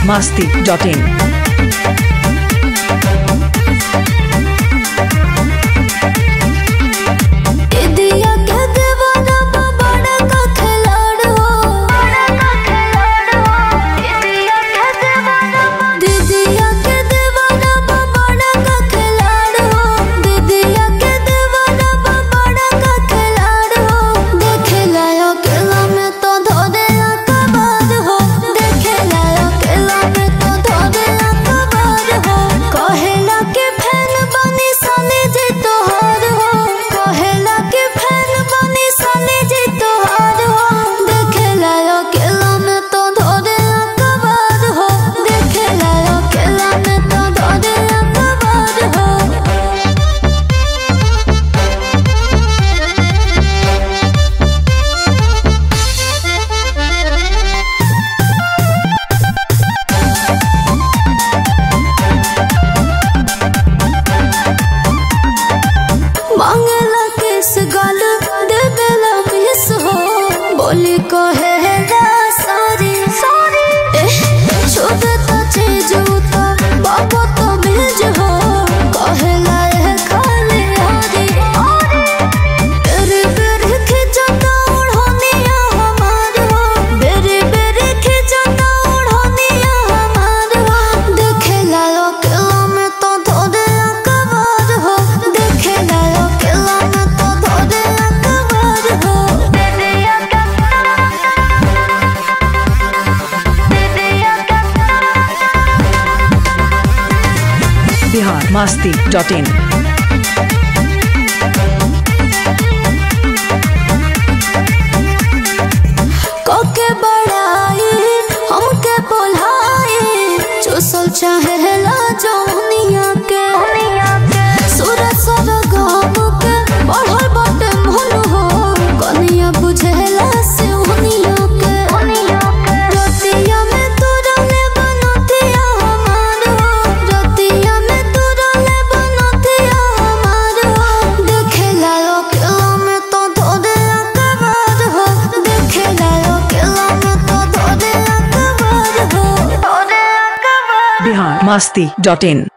biharmasti.in biharmasti.in कोके बड़ाई हमके बोलाई चूसल चाहेला जौनिया के सूरज सर गाम के बढ़ल बाटे मन हो कनिया बुझेला से उनिया के रतिया में तू रहले बनतिया हमार हो रतिया में तू रहले बनतिया हमार हो देखेला अकेला में तो धोदे अकबर हो देखेला अकेला में तो धोदे अकबर हो biharmasti.in